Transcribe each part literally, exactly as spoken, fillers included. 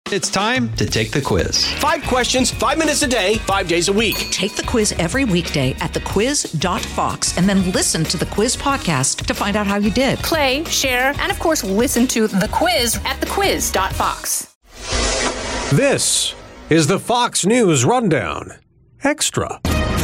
It's time to take the quiz. Five questions, five minutes a day, five days a week. Take the quiz every weekday at the quiz dot fox and then listen to the quiz podcast to find out how you did. Play, share, and of course, listen to the quiz at the quiz dot fox. This is the Fox News Rundown Extra.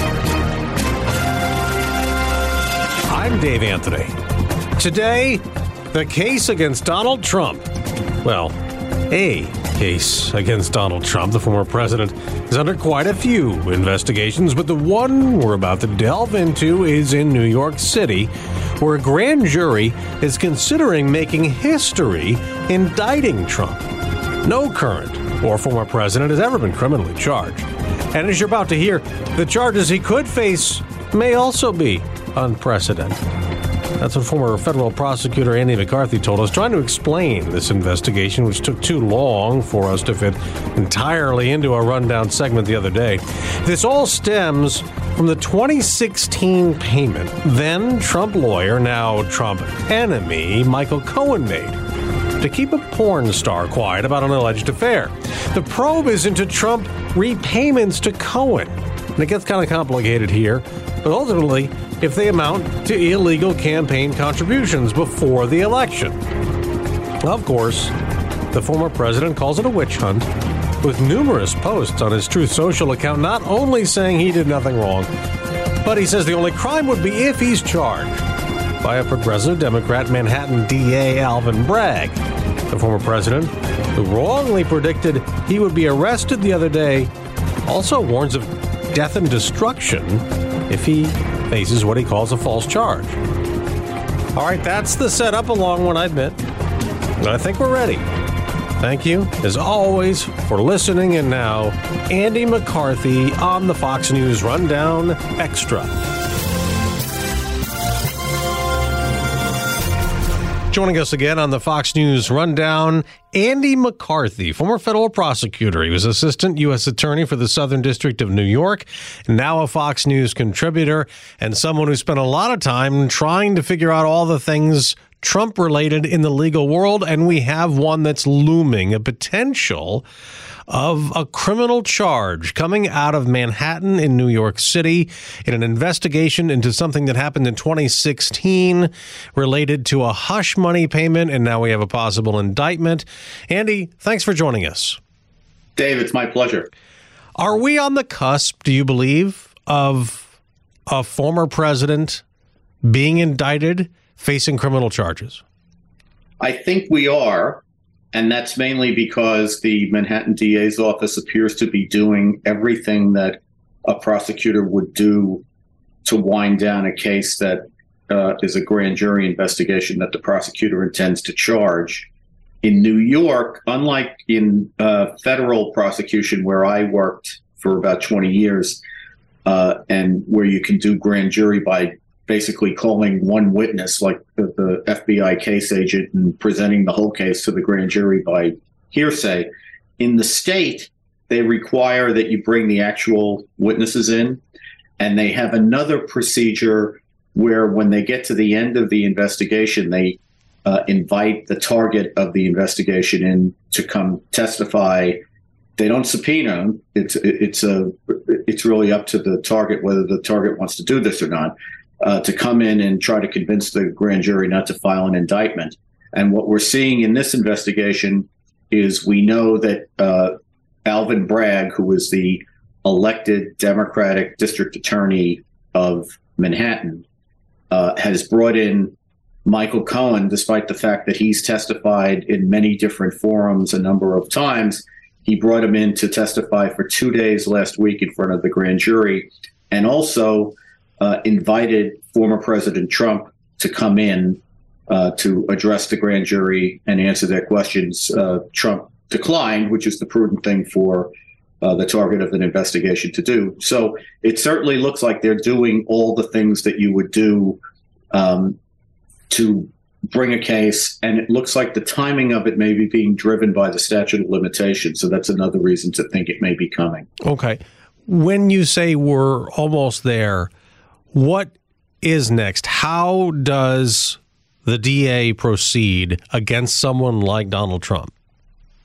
I'm Dave Anthony. Today, the case against Donald Trump. Well, a case against Donald Trump, the former president, is under quite a few investigations, but the one we're about to delve into is in New York City, where a grand jury is considering making history indicting Trump. No current or former president has ever been criminally charged. And as you're about to hear, the charges he could face may also be unprecedented. That's what former federal prosecutor Andy McCarthy told us, trying to explain this investigation, which took too long for us to fit entirely into a rundown segment the other day. This all stems from the twenty sixteen payment then Trump lawyer, now Trump enemy, Michael Cohen made to keep a porn star quiet about an alleged affair. The probe is into Trump repayments to Cohen. And it gets kind of complicated here, but ultimately, if they amount to illegal campaign contributions before the election. Of course, the former president calls it a witch hunt, with numerous posts on his Truth Social account not only saying he did nothing wrong, but he says the only crime would be if he's charged by a progressive Democrat Manhattan D A Alvin Bragg. The former president, who wrongly predicted he would be arrested the other day, also warns of death and destruction if he faces what he calls a false charge. All right, that's the setup, a long one, I admit. But I think we're ready. Thank you, as always, for listening. And now, Andy McCarthy on the Fox News Rundown Extra. Joining us again on the Fox News Rundown, Andy McCarthy, former federal prosecutor. He was assistant U S attorney for the Southern District of New York, now a Fox News contributor, and someone who spent a lot of time trying to figure out all the things Trump-related in the legal world, and we have one that's looming, a potential of a criminal charge coming out of Manhattan in New York City in an investigation into something that happened in twenty sixteen related to a hush money payment, and now we have a possible indictment. Andy, thanks for joining us. Dave, it's my pleasure. Are we on the cusp, do you believe, of a former president being indicted, facing criminal charges? I think we are. And that's mainly because the Manhattan D A's office appears to be doing everything that a prosecutor would do to wind down a case that uh, is a grand jury investigation that the prosecutor intends to charge. In New York, unlike in uh, federal prosecution, where I worked for about twenty years, uh, and where you can do grand jury by basically calling one witness, like the, the F B I case agent, and presenting the whole case to the grand jury by hearsay. In the state, they require that you bring the actual witnesses in, and they have another procedure where when they get to the end of the investigation, they uh, invite the target of the investigation in to come testify. They don't subpoena them. It's, it's, a, it's really up to the target whether the target wants to do this or not. Uh, to come in and try to convince the grand jury not to file an indictment. And what we're seeing in this investigation is we know that uh, Alvin Bragg, who was the elected Democratic district attorney of Manhattan, uh, has brought in Michael Cohen, despite the fact that he's testified in many different forums a number of times. He brought him in to testify for two days last week in front of the grand jury, and also Uh, invited former President Trump to come in uh, to address the grand jury and answer their questions. Uh, Trump declined, which is the prudent thing for uh, the target of an investigation to do. So it certainly looks like they're doing all the things that you would do um, to bring a case, and it looks like the timing of it may be being driven by the statute of limitations. So that's another reason to think it may be coming. Okay. When you say we're almost there, what is next? How does the D A proceed against someone like Donald Trump?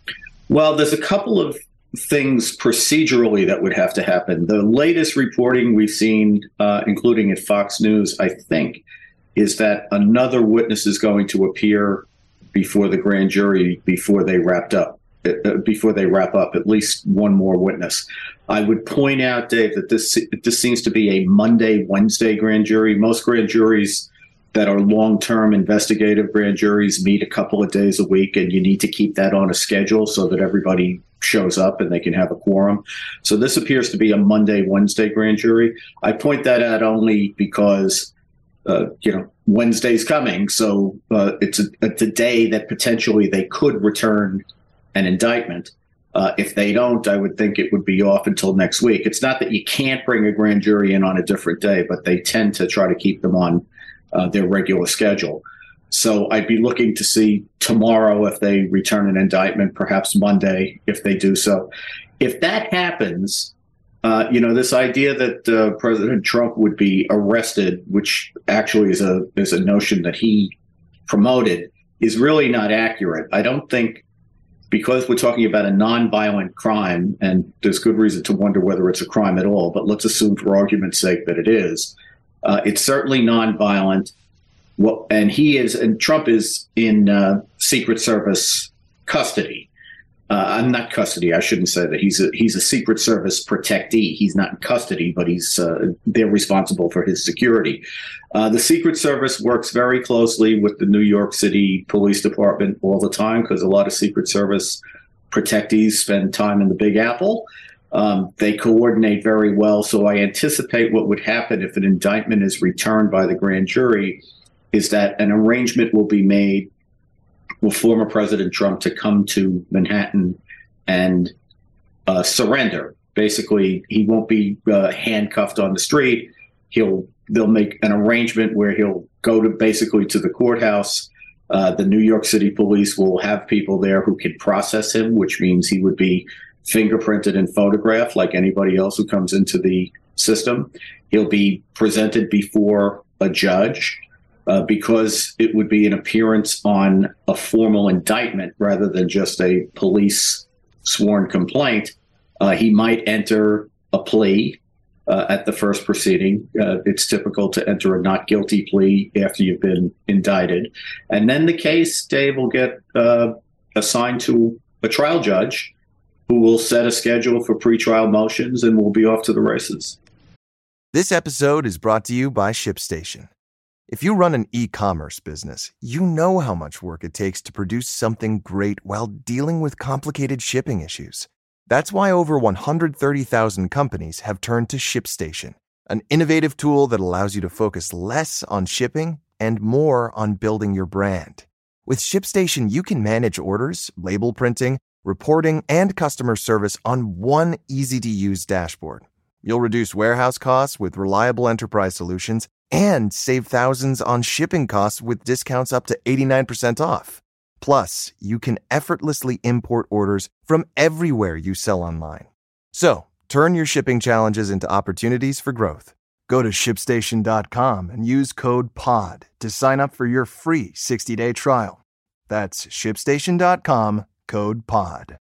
Well, there's a couple of things procedurally that would have to happen. The latest reporting we've seen, uh, including at Fox News, I think, is that another witness is going to appear before the grand jury before they wrapped up, uh, before they wrap up, at least one more witness. I would point out, Dave, that this this seems to be a Monday, Wednesday grand jury. Most grand juries that are long-term investigative grand juries meet a couple of days a week, and you need to keep that on a schedule so that everybody shows up and they can have a quorum. So this appears to be a Monday, Wednesday grand jury. I point that out only because, uh, you know, Wednesday's coming. So uh, it's a, a day that potentially they could return an indictment. Uh, if they don't, I would think it would be off until next week. It's not that you can't bring a grand jury in on a different day, but they tend to try to keep them on uh, their regular schedule. So I'd be looking to see tomorrow if they return an indictment, perhaps Monday if they do so. If that happens, uh, you know, this idea that uh, President Trump would be arrested, which actually is a is a notion that he promoted, is really not accurate. I don't think, because we're talking about a nonviolent crime, and there's good reason to wonder whether it's a crime at all, but let's assume for argument's sake that it is. Uh, it's certainly nonviolent. Well, and he is, and Trump is in uh, Secret Service custody. Uh, I'm not custody. I shouldn't say that. He's a he's a Secret Service protectee. He's not in custody, but he's uh, they're responsible for his security. Uh, the Secret Service works very closely with the New York City Police Department all the time because a lot of Secret Service protectees spend time in the Big Apple. Um, they coordinate very well. So I anticipate what would happen if an indictment is returned by the grand jury is that an arrangement will be made with former President Trump to come to Manhattan and uh, surrender. Basically, he won't be uh, handcuffed on the street. He'll they'll make an arrangement where he'll go to basically to the courthouse. Uh, the New York City police will have people there who can process him, which means he would be fingerprinted and photographed like anybody else who comes into the system. He'll be presented before a judge. Uh, because it would be an appearance on a formal indictment rather than just a police sworn complaint. Uh, he might enter a plea uh, at the first proceeding. Uh, it's typical to enter a not guilty plea after you've been indicted. And then the case, Dave, will get uh, assigned to a trial judge who will set a schedule for pretrial motions and will be off to the races. This episode is brought to you by ShipStation. If you run an e-commerce business, you know how much work it takes to produce something great while dealing with complicated shipping issues. That's why over one hundred thirty thousand companies have turned to ShipStation, an innovative tool that allows you to focus less on shipping and more on building your brand. With ShipStation, you can manage orders, label printing, reporting, and customer service on one easy-to-use dashboard. You'll reduce warehouse costs with reliable enterprise solutions and save thousands on shipping costs with discounts up to eighty-nine percent off. Plus, you can effortlessly import orders from everywhere you sell online. So, turn your shipping challenges into opportunities for growth. Go to ship station dot com and use code P O D to sign up for your free sixty-day trial. That's ship station dot com, code P O D.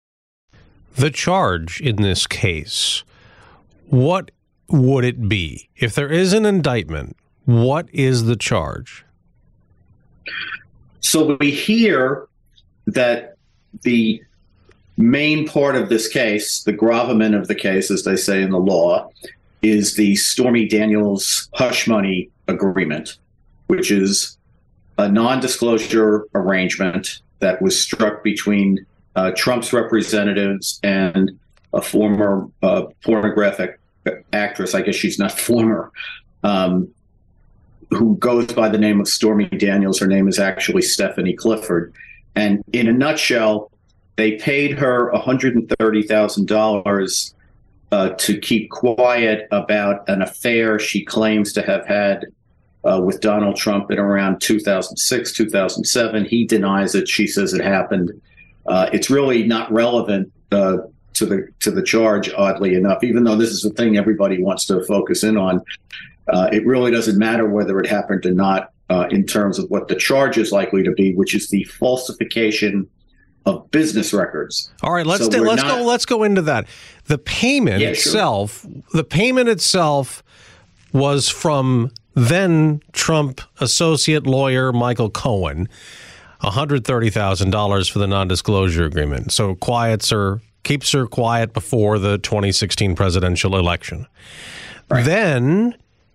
The charge in this case, what would it be? If there is an indictment, what is the charge? So we hear that the main part of this case, the gravamen of the case, as they say in the law, is the Stormy Daniels hush money agreement, which is a non-disclosure arrangement that was struck between uh, Trump's representatives and a former uh, pornographic actress. I guess she's not former, um, who goes by the name of Stormy Daniels. Her name is actually Stephanie Clifford. And in a nutshell, they paid her one hundred thirty thousand dollars uh, to keep quiet about an affair she claims to have had uh, with Donald Trump in around two thousand six, two thousand seven. He denies it. She says it happened. Uh, it's really not relevant uh, to the to the charge, oddly enough, even though this is the thing everybody wants to focus in on. Uh, it really doesn't matter whether it happened or not uh, in terms of what the charge is likely to be, which is the falsification of business records. All right, let's So do, we're let's not- go let's go into that. The payment Yeah, sure. itself, the payment itself was from then Trump associate lawyer Michael Cohen, one hundred thirty thousand dollars for the non-disclosure agreement. So quiets her, keeps her quiet before the twenty sixteen presidential election. Right. Then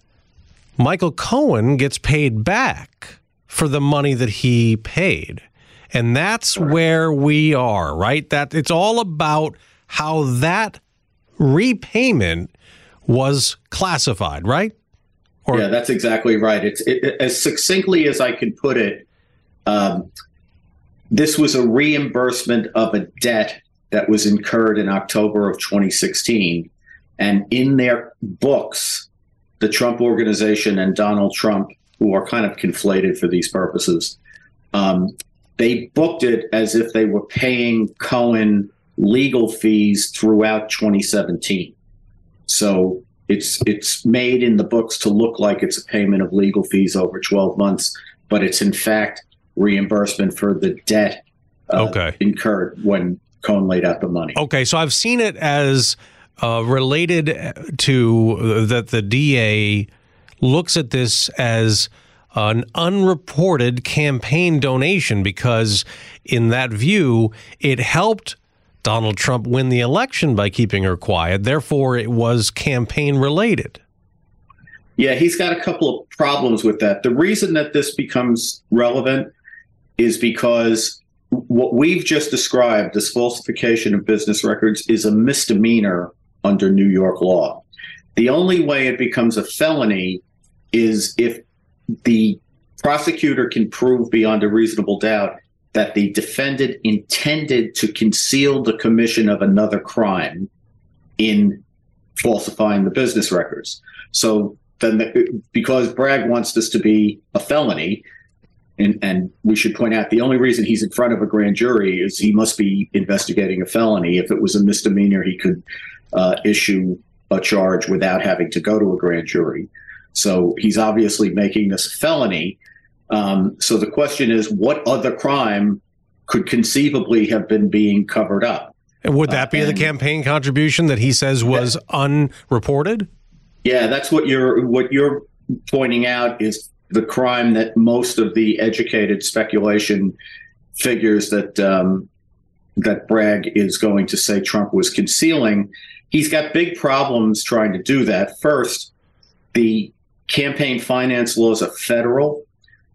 Michael Cohen gets paid back for the money that he paid. And that's where we are, right? That it's all about how that repayment was classified, right? Or, yeah, that's exactly right. It's it, as succinctly as I can put it. Um, this was a reimbursement of a debt that was incurred in October of twenty sixteen, and in their books, the Trump Organization and Donald Trump, who are kind of conflated for these purposes, um, they booked it as if they were paying Cohen legal fees throughout twenty seventeen. So it's it's made in the books to look like it's a payment of legal fees over twelve months, but it's in fact reimbursement for the debt uh, Okay. incurred when Cohen laid out the money. Okay, so I've seen it as uh, related to uh, that the D A looks at this as an unreported campaign donation because in that view, it helped Donald Trump win the election by keeping her quiet. Therefore, it was campaign related. Yeah, he's got a couple of problems with that. The reason that this becomes relevant is because what we've just described, this falsification of business records, is a misdemeanor under New York law. The only way it becomes a felony is if the prosecutor can prove beyond a reasonable doubt that the defendant intended to conceal the commission of another crime in falsifying the business records. So then, the, because Bragg wants this to be a felony, and, and we should point out the only reason he's in front of a grand jury is he must be investigating a felony. If it was a misdemeanor, he could uh, issue a charge without having to go to a grand jury. So he's obviously making this a felony. Um, so the question is, what other crime could conceivably have been being covered up? And would that be uh, the campaign contribution that he says was that, unreported? Yeah, that's what you're what you're pointing out is the crime that most of the educated speculation figures that um, that Bragg is going to say Trump was concealing. He's got big problems trying to do that. First, the campaign finance laws are federal.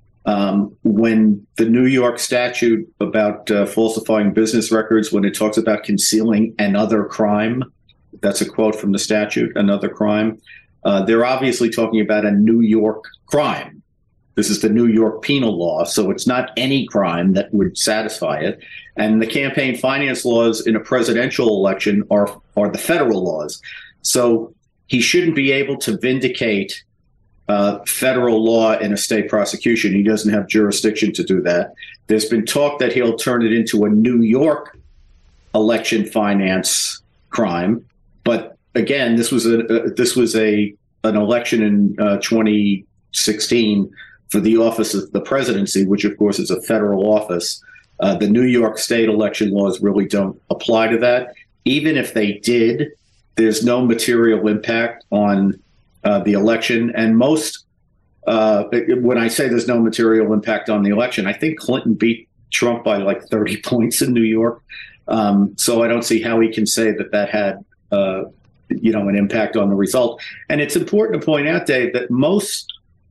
Um, when the New York statute about uh, falsifying business records, when it talks about concealing another crime, that's a quote from the statute, another crime, uh, they're obviously talking about a New York crime. This is the New York penal law, so it's not any crime that would satisfy it. And the campaign finance laws in a presidential election are, are the federal laws. So he shouldn't be able to vindicate Uh, federal law in a state prosecution. He doesn't have jurisdiction to do that. There's been talk that he'll turn it into a New York election finance crime, but again, this was a uh, this was a an election in uh, twenty sixteen for the office of the presidency, which of course is a federal office. Uh, the New York state election laws really don't apply to that. Even if they did, there's no material impact on Uh, the election. And most, uh, when I say there's no material impact on the election, I think Clinton beat Trump by like thirty points in New York. Um, so I don't see how he can say that that had, uh, you know, an impact on the result. And it's important to point out, Dave, that most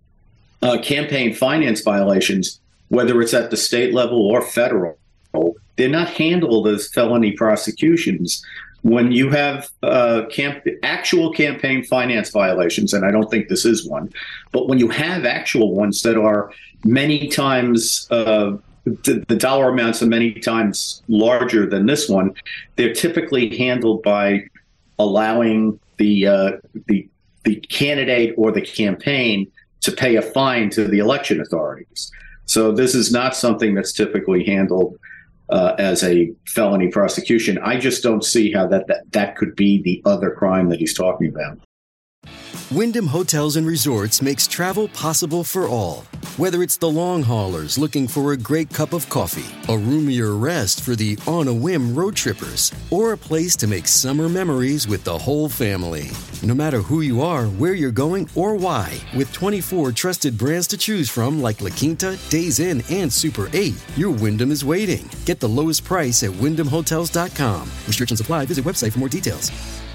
uh, campaign finance violations, whether it's at the state level or federal, they're not handled as felony prosecutions. When you have uh, camp, actual campaign finance violations, and I don't think this is one, but when you have actual ones that are many times, uh, the, the dollar amounts are many times larger than this one, they're typically handled by allowing the uh, the the candidate or the campaign to pay a fine to the election authorities. So this is not something that's typically handled Uh, as a felony prosecution. I just don't see how that, that that could be the other crime that he's talking about. Wyndham Hotels and Resorts makes travel possible for all. Whether it's the long haulers looking for a great cup of coffee, a roomier rest for the on-a-whim road trippers, or a place to make summer memories with the whole family. No matter who you are, where you're going, or why, with twenty-four trusted brands to choose from like La Quinta, Days Inn, and Super eight, your Wyndham is waiting. Get the lowest price at wyndham hotels dot com. Restrictions apply. Visit website for more details.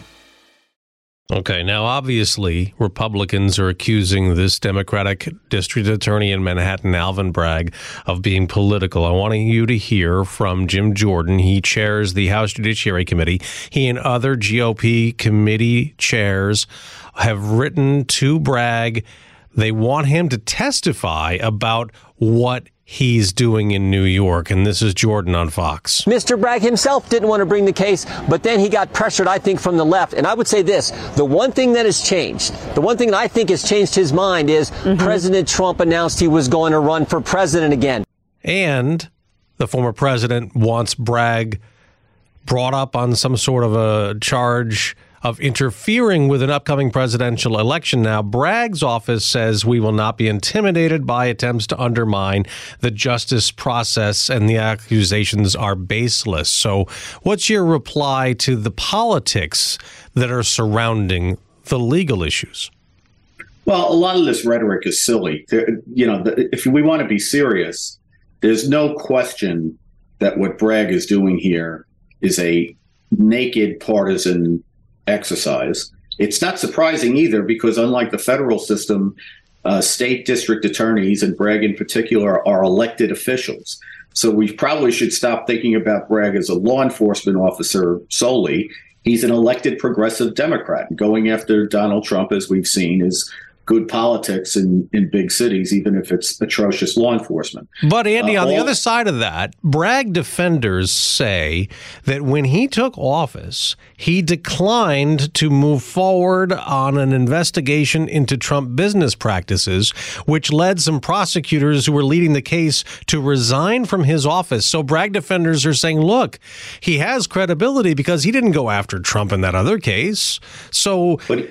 Okay, now obviously Republicans are accusing this Democratic district attorney in Manhattan, Alvin Bragg, of being political. I want you to hear from Jim Jordan. He chairs the House Judiciary Committee. He and other G O P committee chairs have written to Bragg. They want him to testify about what he's doing in New York. And this is Jordan on Fox. Mister Bragg himself didn't want to bring the case, but then he got pressured, I think, from the left. And I would say this, the one thing that has changed, the one thing that I think has changed his mind is mm-hmm. President Trump announced he was going to run for president again. And the former president wants Bragg brought up on some sort of a charge of interfering with an upcoming presidential election. Now, Bragg's office says we will not be intimidated by attempts to undermine the justice process, and the accusations are baseless. So what's your reply to the politics that are surrounding the legal issues? Well, a lot of this rhetoric is silly. You know, if we want to be serious, there's no question that what Bragg is doing here is a naked partisan exercise. It's not surprising either, because unlike the federal system, uh, state district attorneys, and Bragg in particular, are elected officials. So we probably should stop thinking about Bragg as a law enforcement officer solely. He's an elected progressive Democrat. Going after Donald Trump, as we've seen, is good politics in, in big cities, even if it's atrocious law enforcement. But, Andy, uh, on all- the other side of that, Bragg defenders say that when he took office, he declined to move forward on an investigation into Trump business practices, which led some prosecutors who were leading the case to resign from his office. So Bragg defenders are saying, look, he has credibility because he didn't go after Trump in that other case. So, But-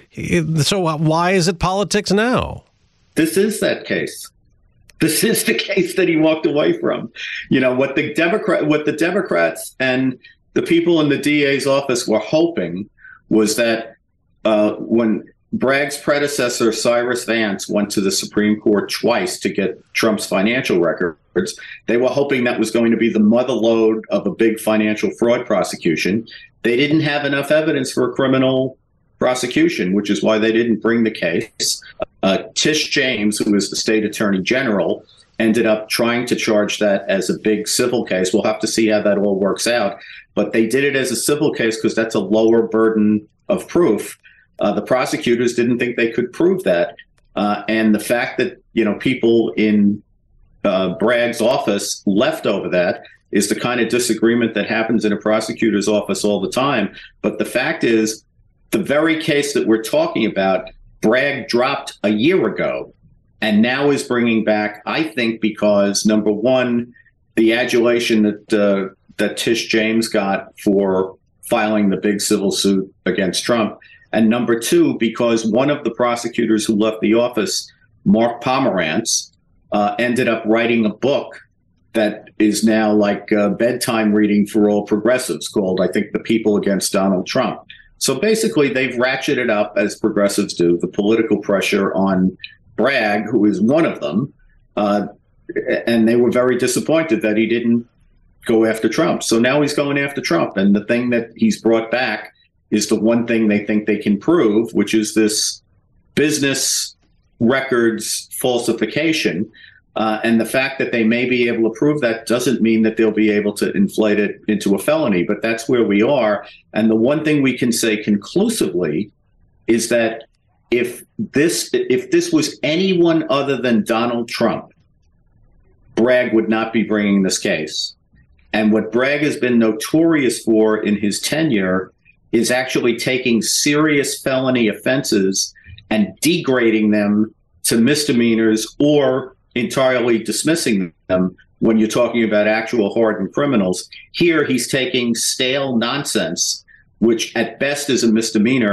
so why is it politics now? This is that case. This is the case that he walked away from. You know, what the Democrat, what the Democrats and the people in the D A's office were hoping was that uh, when Bragg's predecessor, Cyrus Vance, went to the Supreme Court twice to get Trump's financial records, they were hoping that was going to be the mother lode of a big financial fraud prosecution. They didn't have enough evidence for a criminal prosecution, which is why they didn't bring the case. Uh, Tish James, who is the state attorney general, ended up trying to charge that as a big civil case. We'll have to see how that all works out. But they did it as a civil case because that's a lower burden of proof. Uh, the prosecutors didn't think they could prove that. Uh, and the fact that, you know, people in uh, Bragg's office left over that is the kind of disagreement that happens in a prosecutor's office all the time. But the fact is, the very case that we're talking about, Bragg dropped a year ago and now is bringing back, I think, because, number one, the adulation that uh, that Tish James got for filing the big civil suit against Trump. And number two, because one of the prosecutors who left the office, Mark Pomerantz, uh, ended up writing a book that is now like uh, bedtime reading for all progressives called, I think, The People Against Donald Trump. So basically, they've ratcheted up, as progressives do, the political pressure on Bragg, who is one of them. Uh, and they were very disappointed that he didn't go after Trump. So now he's going after Trump. And the thing that he's brought back is the one thing they think they can prove, which is this business records falsification. Uh, and the fact that they may be able to prove that doesn't mean that they'll be able to inflate it into a felony. But that's where we are. And the one thing we can say conclusively is that if this if this was anyone other than Donald Trump, Bragg would not be bringing this case. And what Bragg has been notorious for in his tenure is actually taking serious felony offenses and degrading them to misdemeanors or entirely dismissing them when you're talking about actual hardened criminals. Here, he's taking stale nonsense, which at best is a misdemeanor,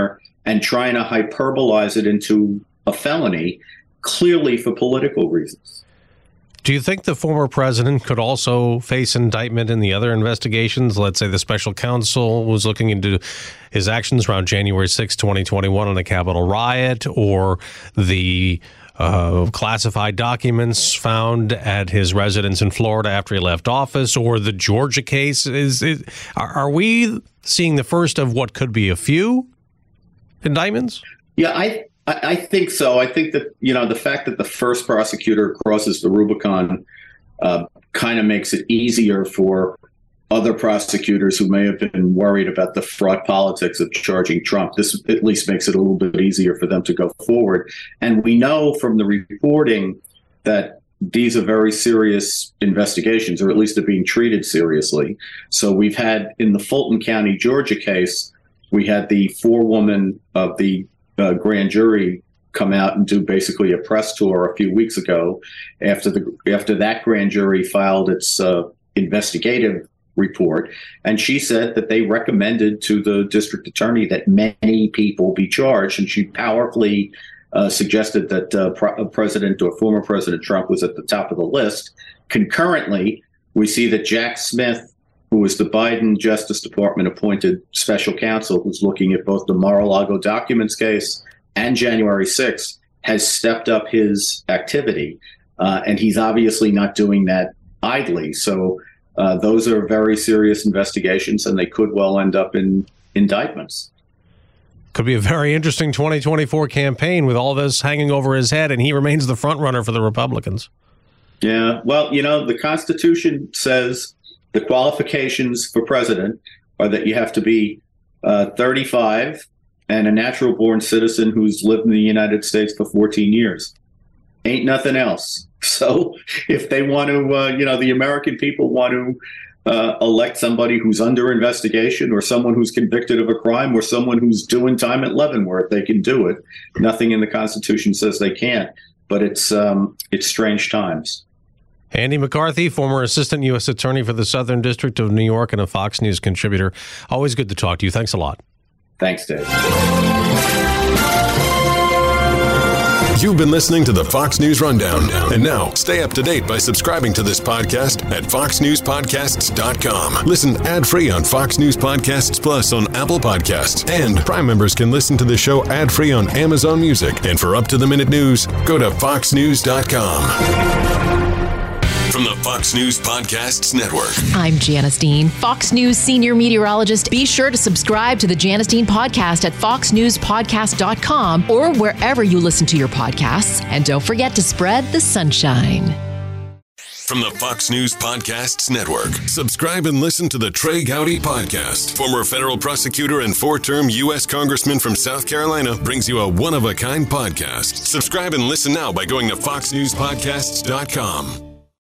and trying to hyperbolize it into a felony, clearly for political reasons. Do you think the former president could also face indictment in the other investigations? Let's say the special counsel was looking into his actions around January sixth, twenty twenty-one on the Capitol riot, or the uh, classified documents found at his residence in Florida after he left office, or the Georgia case. Is, is are, are we seeing the first of what could be a few indictments? Yeah, I I think so. I think that, you know, the fact that the first prosecutor crosses the Rubicon uh, kind of makes it easier for other prosecutors who may have been worried about the fraud politics of charging Trump. This at least makes it a little bit easier for them to go forward. And we know from the reporting that these are very serious investigations, or at least they're being treated seriously. So we've had, in the Fulton County, Georgia case, we had the forewoman of the Uh, grand jury come out and do basically a press tour a few weeks ago after the after that grand jury filed its uh, investigative report, and she said that they recommended to the district attorney that many people be charged, and she powerfully uh, suggested that uh, Pro- President or former President Trump was at the top of the list. Concurrently, we see that Jack Smith, who was the Biden Justice Department appointed special counsel, who's looking at both the Mar-a-Lago documents case and January sixth, has stepped up his activity. Uh, and he's obviously not doing that idly. So uh, those are very serious investigations, and they could well end up in indictments. Could be a very interesting twenty twenty-four campaign with all this hanging over his head, and he remains the front runner for the Republicans. Yeah, well, you know, the Constitution says the qualifications for president are that you have to be uh, thirty-five and a natural-born citizen who's lived in the United States for fourteen years. Ain't nothing else. So if they want to, uh, you know, the American people want to uh, elect somebody who's under investigation, or someone who's convicted of a crime, or someone who's doing time at Leavenworth, they can do it. Nothing in the Constitution says they can't, but it's um, it's strange times. Andy McCarthy, former assistant U S attorney for the Southern District of New York and a Fox News contributor. Always good to talk to you. Thanks a lot. Thanks, Dave. You've been listening to the Fox News Rundown. And now, stay up to date by subscribing to this podcast at fox news podcasts dot com. Listen ad-free on Fox News Podcasts Plus on Apple Podcasts. And Prime members can listen to the show ad-free on Amazon Music. And for up-to-the-minute news, go to fox news dot com. From the Fox News Podcasts Network. I'm Janice Dean, Fox News senior meteorologist. Be sure to subscribe to the Janice Dean podcast at fox news podcast dot com or wherever you listen to your podcasts. And don't forget to spread the sunshine. From the Fox News Podcasts Network, subscribe and listen to the Trey Gowdy Podcast. Former federal prosecutor and four-term U S congressman from South Carolina brings you a one-of-a-kind podcast. Subscribe and listen now by going to fox news podcasts dot com.